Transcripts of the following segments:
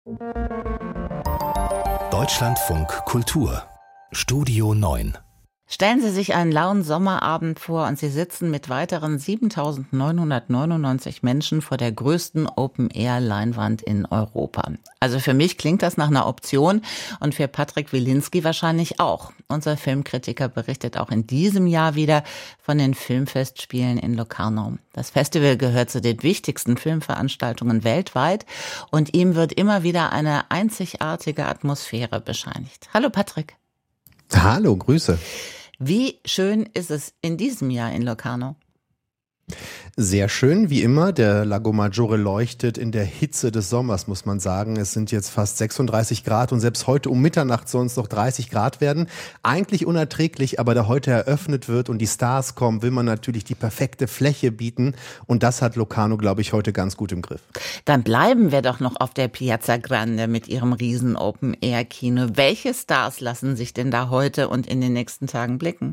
Deutschlandfunk Kultur Studio 9. Stellen Sie sich einen lauen Sommerabend vor und Sie sitzen mit weiteren 7.999 Menschen vor der größten Open-Air-Leinwand in Europa. Also für mich klingt das nach einer Option und für Patrick Wilinski wahrscheinlich auch. Unser Filmkritiker berichtet auch in diesem Jahr wieder von den Filmfestspielen in Locarno. Das Festival gehört zu den wichtigsten Filmveranstaltungen weltweit und ihm wird immer wieder eine einzigartige Atmosphäre bescheinigt. Hallo Patrick. Hallo, Grüße. Wie schön ist es in diesem Jahr in Locarno? Sehr schön, wie immer. Der Lago Maggiore leuchtet in der Hitze des Sommers, muss man sagen. Es sind jetzt fast 36 Grad und selbst heute um Mitternacht soll es noch 30 Grad werden. Eigentlich unerträglich, aber da heute eröffnet wird und die Stars kommen, will man natürlich die perfekte Fläche bieten. Und das hat Locarno, glaube ich, heute ganz gut im Griff. Dann bleiben wir doch noch auf der Piazza Grande mit ihrem riesen Open-Air-Kino. Welche Stars lassen sich denn da heute und in den nächsten Tagen blicken?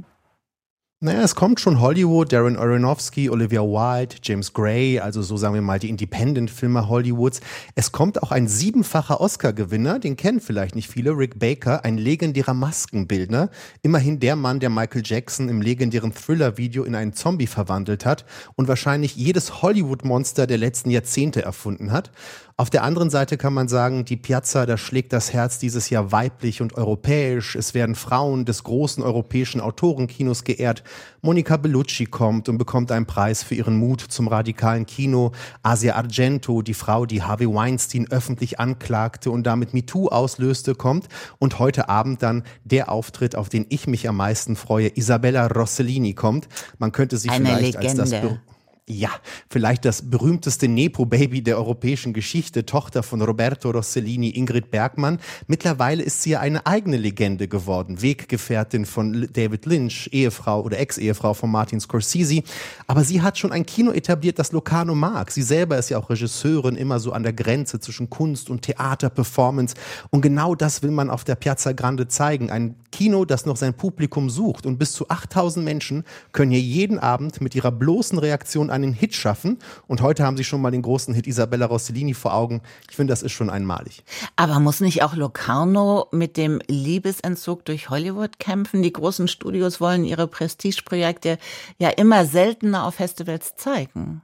Naja, es kommt schon Hollywood, Darren Aronofsky, Olivia Wilde, James Gray, also so sagen wir mal die Independent-Filme Hollywoods. Es kommt auch ein 7-facher Oscar-Gewinner, den kennen vielleicht nicht viele, Rick Baker, ein legendärer Maskenbildner. Immerhin der Mann, der Michael Jackson im legendären Thriller-Video in einen Zombie verwandelt hat und wahrscheinlich jedes Hollywood-Monster der letzten Jahrzehnte erfunden hat. Auf der anderen Seite kann man sagen, die Piazza, da schlägt das Herz dieses Jahr weiblich und europäisch. Es werden Frauen des großen europäischen Autorenkinos geehrt. Monica Bellucci kommt und bekommt einen Preis für ihren Mut zum radikalen Kino. Asia Argento, die Frau, die Harvey Weinstein öffentlich anklagte und damit MeToo auslöste, kommt. Und heute Abend dann der Auftritt, auf den ich mich am meisten freue. Isabella Rossellini kommt. Man könnte sie eine vielleicht Legende. als vielleicht das berühmteste Nepo-Baby der europäischen Geschichte, Tochter von Roberto Rossellini, Ingrid Bergman. Mittlerweile ist sie ja eine eigene Legende geworden, Weggefährtin von David Lynch, Ehefrau oder Ex-Ehefrau von Martin Scorsese. Aber sie hat schon ein Kino etabliert, das Locarno mag. Sie selber ist ja auch Regisseurin, immer so an der Grenze zwischen Kunst und Theater, Performance. Und genau das will man auf der Piazza Grande zeigen. Ein Kino, das noch sein Publikum sucht. Und bis zu 8.000 Menschen können hier jeden Abend mit ihrer bloßen Reaktion einen Hit schaffen. Und heute haben sie schon mal den großen Hit Isabella Rossellini vor Augen. Ich finde, das ist schon einmalig. Aber muss nicht auch Locarno mit dem Liebesentzug durch Hollywood kämpfen? Die großen Studios wollen ihre Prestigeprojekte ja immer seltener auf Festivals zeigen.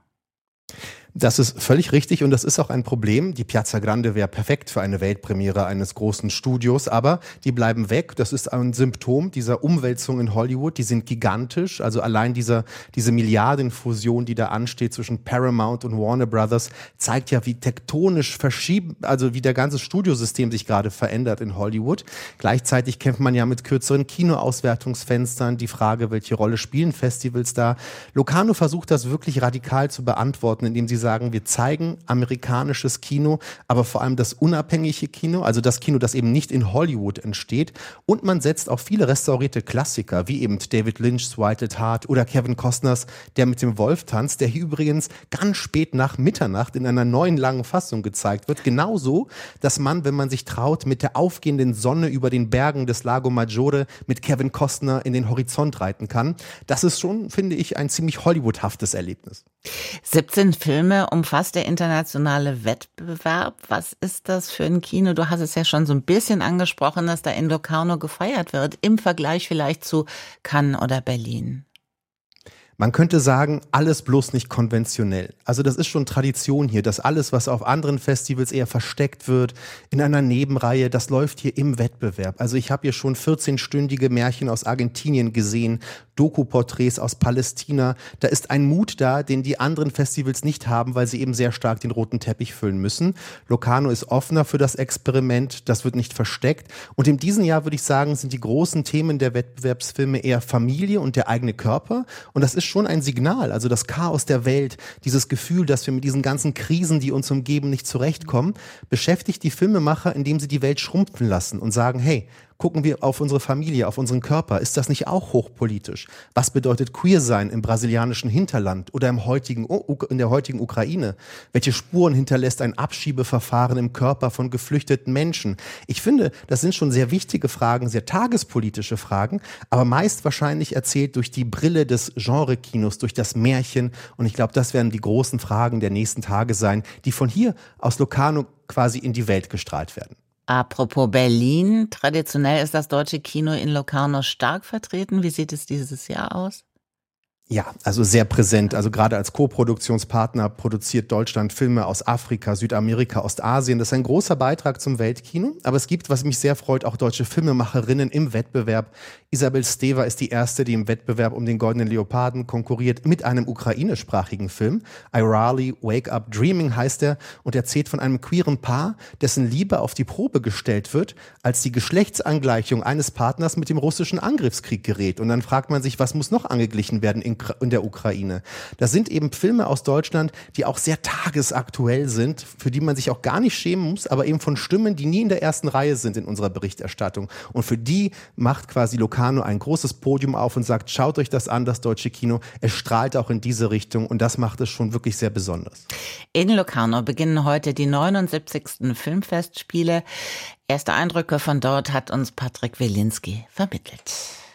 Das ist völlig richtig und das ist auch ein Problem. Die Piazza Grande wäre perfekt für eine Weltpremiere eines großen Studios, aber die bleiben weg. Das ist ein Symptom dieser Umwälzung in Hollywood. Die sind gigantisch. Also allein diese Milliardenfusion, die da ansteht zwischen Paramount und Warner Brothers, zeigt ja, wie tektonisch wie der ganze Studiosystem sich gerade verändert in Hollywood. Gleichzeitig kämpft man ja mit kürzeren Kinoauswertungsfenstern. Die Frage, welche Rolle spielen Festivals da? Locarno versucht das wirklich radikal zu beantworten, indem sie sagen, wir zeigen amerikanisches Kino, aber vor allem das unabhängige Kino, also das Kino, das eben nicht in Hollywood entsteht. Und man setzt auf viele restaurierte Klassiker, wie eben David Lynch's Wild at Heart oder Kevin Costners Der mit dem Wolf tanzt, der hier übrigens ganz spät nach Mitternacht in einer neuen langen Fassung gezeigt wird. Genauso, dass man, wenn man sich traut, mit der aufgehenden Sonne über den Bergen des Lago Maggiore mit Kevin Costner in den Horizont reiten kann. Das ist schon, finde ich, ein ziemlich Hollywoodhaftes Erlebnis. 17 Filme umfasst der internationale Wettbewerb. Was ist das für ein Kino? Du hast es ja schon so ein bisschen angesprochen, dass da in Locarno gefeiert wird, im Vergleich vielleicht zu Cannes oder Berlin. Man könnte sagen, alles bloß nicht konventionell. Also das ist schon Tradition hier, dass alles, was auf anderen Festivals eher versteckt wird, in einer Nebenreihe, das läuft hier im Wettbewerb. Also ich habe hier schon 14-stündige Märchen aus Argentinien gesehen, Doku-Porträts aus Palästina. Da ist ein Mut da, den die anderen Festivals nicht haben, weil sie eben sehr stark den roten Teppich füllen müssen. Locarno ist offener für das Experiment, das wird nicht versteckt. Und in diesem Jahr würde ich sagen, sind die großen Themen der Wettbewerbsfilme eher Familie und der eigene Körper. Und das ist schon ein Signal, also das Chaos der Welt, dieses Gefühl, dass wir mit diesen ganzen Krisen, die uns umgeben, nicht zurechtkommen, beschäftigt die Filmemacher, indem sie die Welt schrumpfen lassen und sagen, hey, gucken wir auf unsere Familie, auf unseren Körper. Ist das nicht auch hochpolitisch? Was bedeutet queer sein im brasilianischen Hinterland oder in der heutigen Ukraine? Welche Spuren hinterlässt ein Abschiebeverfahren im Körper von geflüchteten Menschen? Ich finde, das sind schon sehr wichtige Fragen, sehr tagespolitische Fragen, aber meist wahrscheinlich erzählt durch die Brille des Genre-Kinos, durch das Märchen. Und ich glaube, das werden die großen Fragen der nächsten Tage sein, die von hier aus Locarno quasi in die Welt gestrahlt werden. Apropos Berlin, traditionell ist das deutsche Kino in Locarno stark vertreten. Wie sieht es dieses Jahr aus? Ja, also sehr präsent. Also gerade als Co-Produktionspartner produziert Deutschland Filme aus Afrika, Südamerika, Ostasien. Das ist ein großer Beitrag zum Weltkino. Aber es gibt, was mich sehr freut, auch deutsche Filmemacherinnen im Wettbewerb. Isabel Stewa ist die erste, die im Wettbewerb um den Goldenen Leoparden konkurriert mit einem ukrainischsprachigen Film. Irali, Wake Up Dreaming heißt er und erzählt von einem queeren Paar, dessen Liebe auf die Probe gestellt wird, als die Geschlechtsangleichung eines Partners mit dem russischen Angriffskrieg gerät. Und dann fragt man sich, was muss noch angeglichen werden in der Ukraine. Das sind eben Filme aus Deutschland, die auch sehr tagesaktuell sind, für die man sich auch gar nicht schämen muss, aber eben von Stimmen, die nie in der ersten Reihe sind in unserer Berichterstattung. Und für die macht quasi Locarno ein großes Podium auf und sagt, schaut euch das an, das deutsche Kino. Es strahlt auch in diese Richtung und das macht es schon wirklich sehr besonders. In Locarno beginnen heute die 79. Filmfestspiele. Erste Eindrücke von dort hat uns Patrick Wilinski vermittelt.